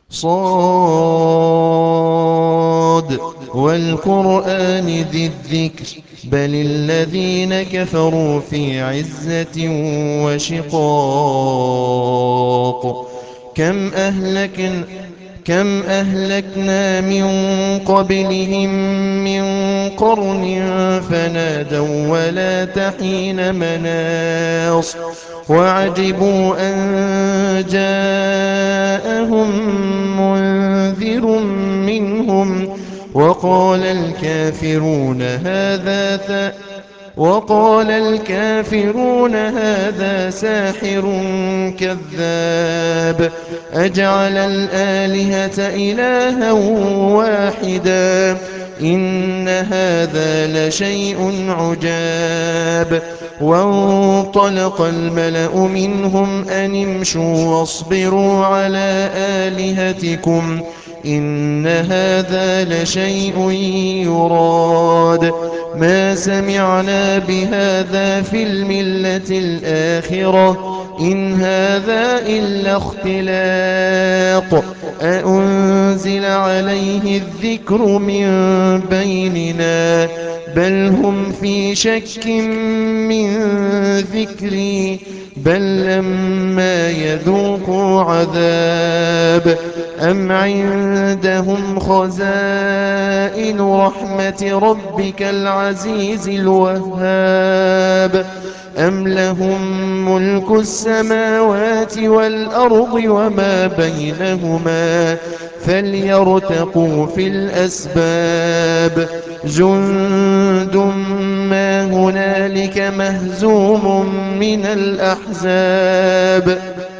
صاد والقرآن ذي الذكر بل الذين كفروا في عزة وشقاق كم أهلكنا من قبلهم من قرن فنادوا ولا تحين مناص وعجبوا أن جاءهم منذر منهم وقال الكافرون هذا ساحر كذاب أجعل الآلهة إلها واحدا إن هذا لشيء عجاب وانطلق الملأ منهم أن امشوا واصبروا على آلهتكم إن هذا لشيء يراد ما سمعنا بهذا في الملة الآخرة إن هذا إلا اختلاق أأنزل عليه الذكر من بيننا بل هم في شك من ذكري بل لما يذوقوا عذاب أم عندهم خزائن رحمة ربك العزيز الوهاب أم لهم ملك السماوات والأرض وما بينهما فليرتقوا في الأسباب جند ما هنالك مهزوم من الأحزاب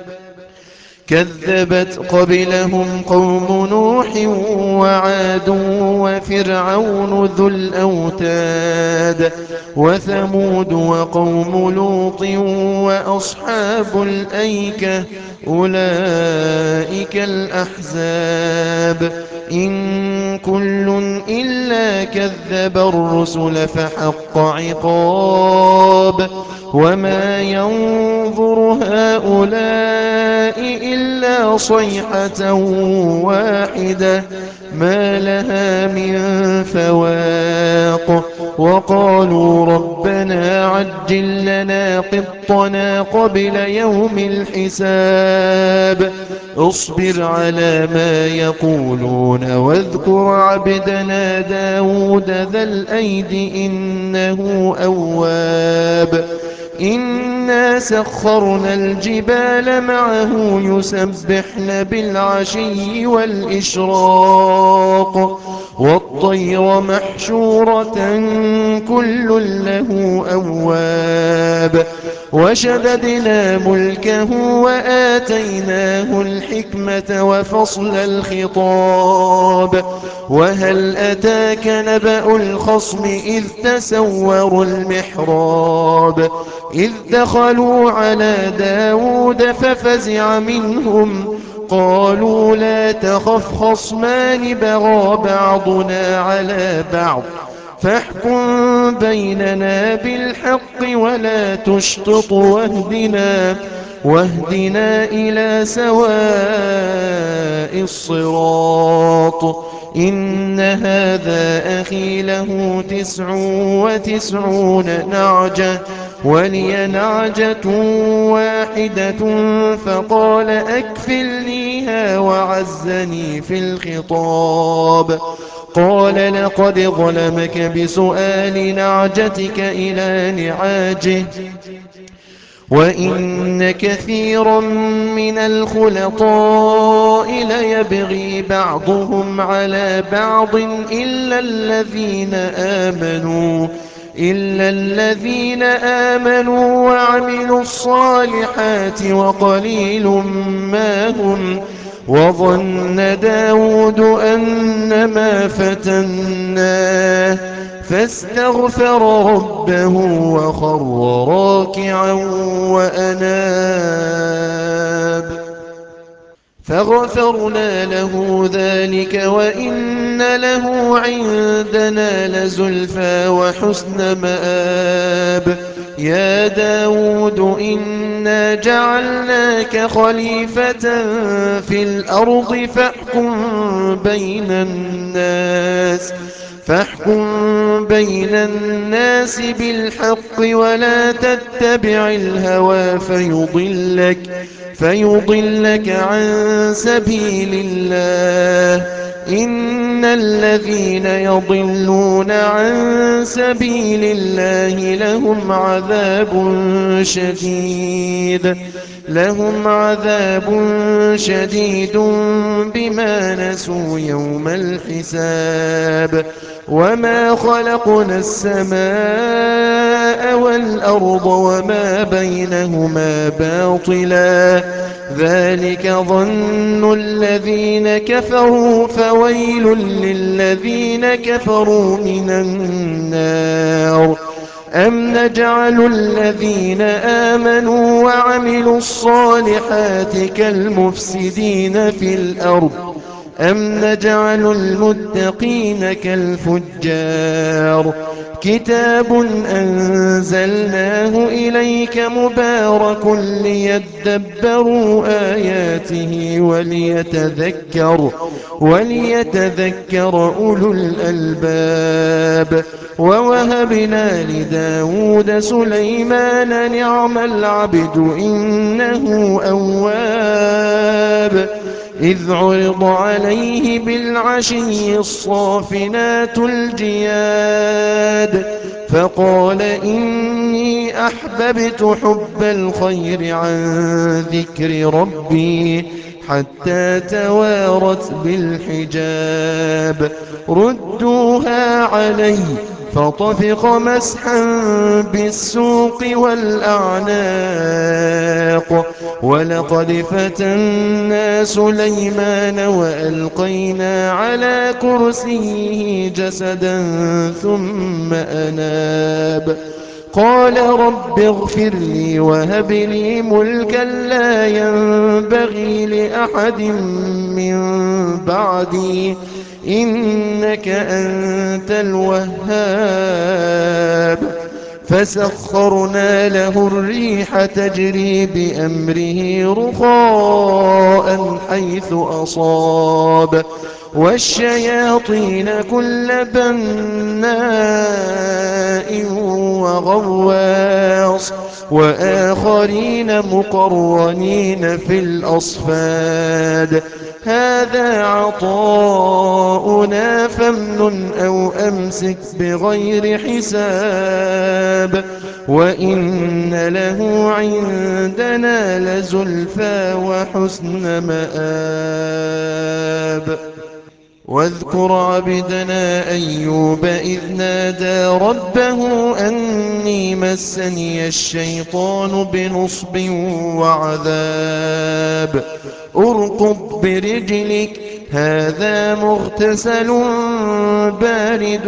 كذبت قبلهم قوم نوح وعاد وفرعون ذو الأوتاد وثمود وقوم لوط وأصحاب الأيكة أولئك الأحزاب إن كل إلا كذب الرسل فحق عقاب وما ينظر هؤلاء إلا صيحة واحدة ما لها من فواق وقالوا ربنا عجل لنا قطنا قبل يوم الحساب اصبر على ما يقولون واذكر عبدنا داود ذا الأيد إنه أواب إنا سخرنا الجبال معه يسبحن بالعشي والإشراق والطير محشورة كل له أواب وشددنا ملكه وآتيناه الحكمة وفصل الخطاب وهل أتاك نبأ الخصم إذ تسوروا المحراب إذ دخلوا على داود ففزع منهم قالوا لا تخف خصمان بغى بعضنا على بعض فاحكم بيننا بالحق ولا تشطط واهدنا إلى سواء الصراط إن هذا أخي له 99 نعجة ولي نعجة واحدة فقال أكفلنيها وعزني في الخطاب قال لقد ظلمك بسؤال نعجتك إلى نعاجه وإن كثيرا من الخلطاء ليبغي بعضهم على بعض إلا الذين آمنوا وعملوا الصالحات وقليل ما هم وظن داود أنما فتناه فاستغفر ربه وخر راكعا وأناب فغفرنا له ذلك وإن له عندنا لزلفى وحسن مآب يا داود إنا جعلناك خليفة في الأرض فاحكم بين الناس بالحق ولا تتبع الهوى فيضلك عن سبيل الله. إن الذين يضلون عن سبيل الله لهم عذاب شديد بما نسوا يوم الحساب. وما خلقنا السماء والأرض وما بينهما باطلا ذلك ظن الذين كفروا فويل للذين كفروا من النار. أم نجعل الذين آمنوا وعملوا الصالحات كالمفسدين في الأرض أم نجعل المتقين كالفجار. كتاب أنزلناه إليك مبارك ليدبروا آياته وليتذكر أولو الألباب. ووهبنا لداود سليمان نعم العبد إنه أواب. إذ عرض عليه بالعشي الصافنات الجياد فقال إني أحببت حب الخير عن ذكر ربي حتى توارت بالحجاب. ردوها علي فطفق مسحا بالسوق والأعناق. ولقد فتنا سليمان وألقينا على كرسيه جسدا ثم أناب. قال رب اغفر لي وهب لي ملكا لا ينبغي لأحد من بعدي إنك أنت الوهاب. فسخرنا له الريح تجري بأمره رخاء حيث أصاب والشياطين كل بناء وغواص وآخرين مقرنين في الأصفاد. هذا عطاؤنا فامنن أو أمسك بغير حساب. وإن له عندنا لزلفى وحسن مآب. واذكر عبدنا أيوب إذ نادى ربه أني مسني الشيطان بنصب وعذاب. اركض برجلك هذا مغتسل بارد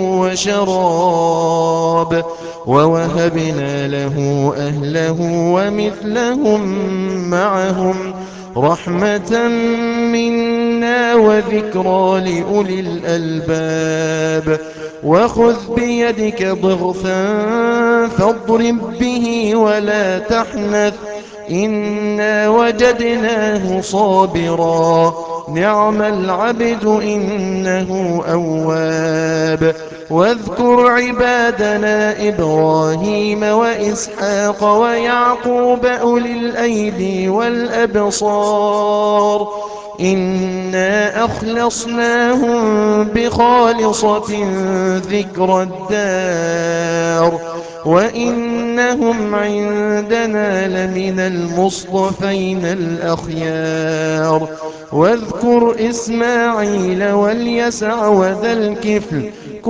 وشراب. ووهبنا له أهله ومثلهم معهم رحمة منا وذكرى لأولي الألباب. وخذ بيدك ضغثا فاضرب به ولا تحنث إنا وجدناه صابرا نعم العبد إنه أواب. واذكر عبادنا إبراهيم وإسحاق ويعقوب أولي الأيدي والأبصار إنا أخلصناهم بخالصة ذكر الدار وإنهم عندنا لمن المصطفين الأخيار. واذكر إسماعيل واليسع وذا الكفل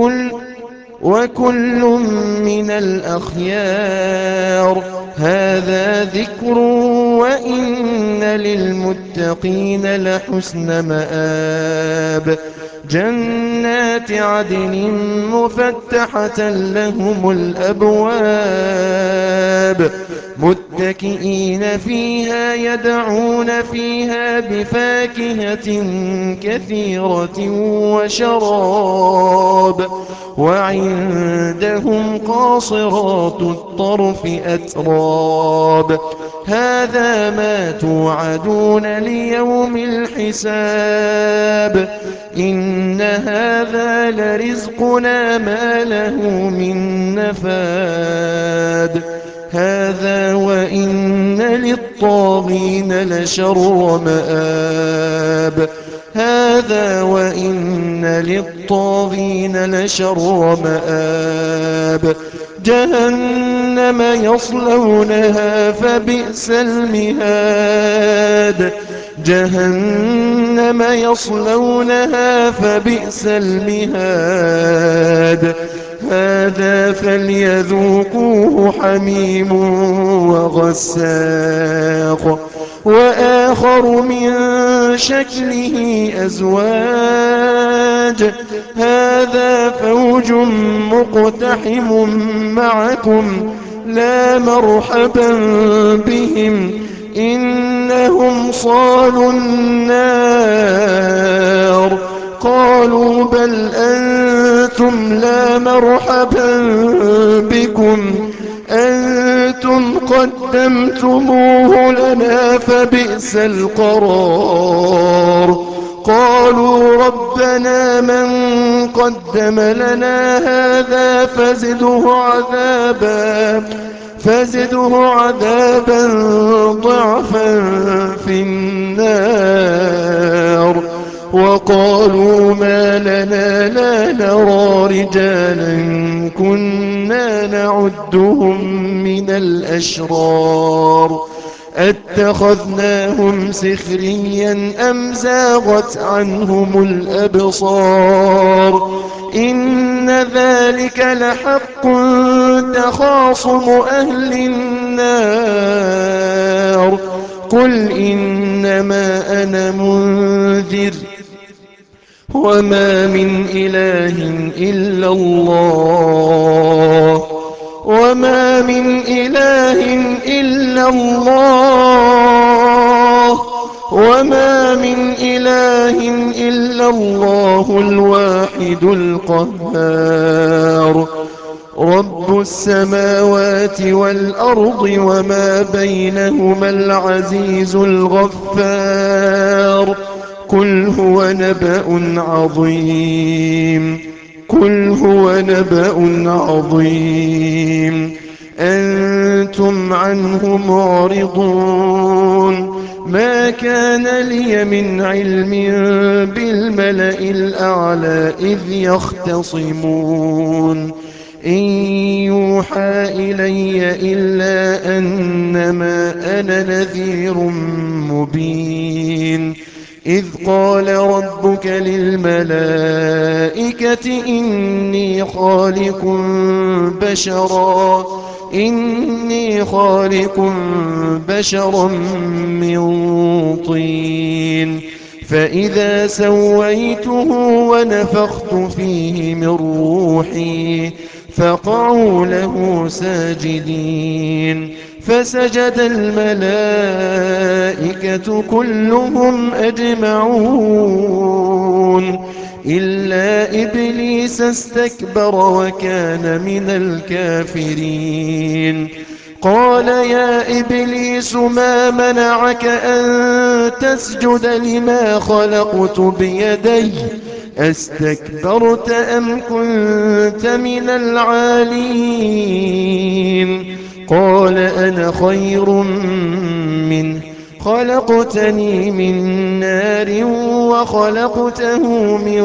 وكل من الأخيار. هذا ذكر وإن للمتقين لحسن مآب. جنات عدن مفتحة لهم الأبواب متكئين فيها يدعون فيها بفاكهة كثيرة وشراب وعندهم قاصرات الطرف أتراب هذا ما توعدون ليوم الحساب إن هذا لرزقنا ما له من نفاد هذا وإن للطاغين لشر مآب هذا وإن للطاغين لشر مآب جهنم يصلونها فبئس المهاد جهنم يصلونها فبئس المهاد هذا فليذوقوه حميم وغساق وآخر من شكله أزواج هذا فوج مقتحم معكم لا مرحبا بهم إنهم صالوا النار قالوا بل أنتم لا مرحبا بكم أنتم قدمتموه لنا فبئس القرار قالوا ربنا من قدم لنا هذا فزده عذابا ضعفا في النار وقالوا ما لنا لا نرى رجالا كنا نعدهم من الأشرار اتخذناهم سخريا أم زاغت عنهم الأبصار إن ذلك لحق تخاصم أهل النار قل إنما أنا منذر وما من إله إلا الله وما من إله إلا الله وما من إله إلا الله الواحد القهار رب السماوات والأرض وما بينهما العزيز الغفار قل هو نبأ عظيم قل هو نبأ عظيم أنتم عنه معرضون ما كان لي من علم بالملأ الأعلى إذ يختصمون إن يوحى إلي إلا أنما أنا نذير مبين إذ قال ربك للملائكة إني خالق بشرا من طين فإذا سويته ونفخت فيه من روحي فقعوا له ساجدين فسجد الملائكة كلهم أجمعون إلا إبليس استكبر وكان من الكافرين قال يا إبليس ما منعك أن تسجد لما خلقت بيدي أستكبرت أم كنت من العالين قال أنا خير منه خلقتني من نار وخلقته من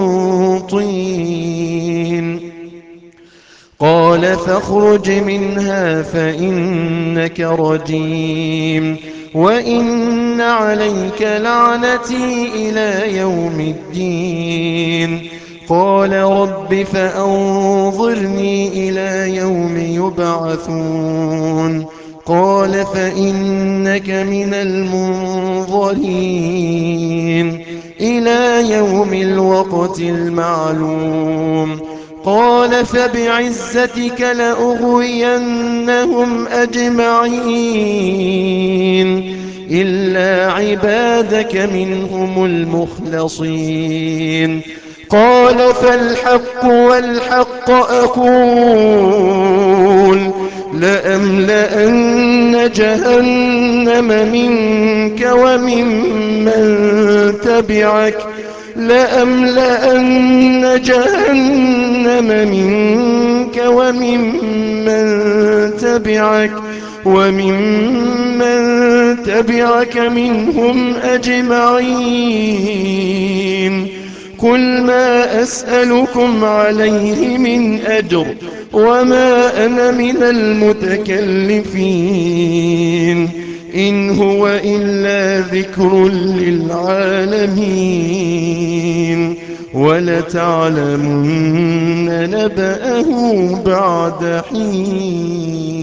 طين قال فاخرج منها فإنك رجيم وإن عليك لعنتي إلى يوم الدين قال رب فأنظرني إلى يوم يبعثون قال فإنك من المنظرين إلى يوم الوقت المعلوم قال فبعزتك لأغوينهم أجمعين إلا عبادك منهم المخلصين قال فالحق والحق أقول لأملأن جهنم منك لأملأن جهنم منك وممن تبعك منهم أجمعين قل ما أسألكم عليه من أجر وما أنا من المتكلفين إن هو إلا ذكر للعالمين ولتعلمن نبأه بعد حين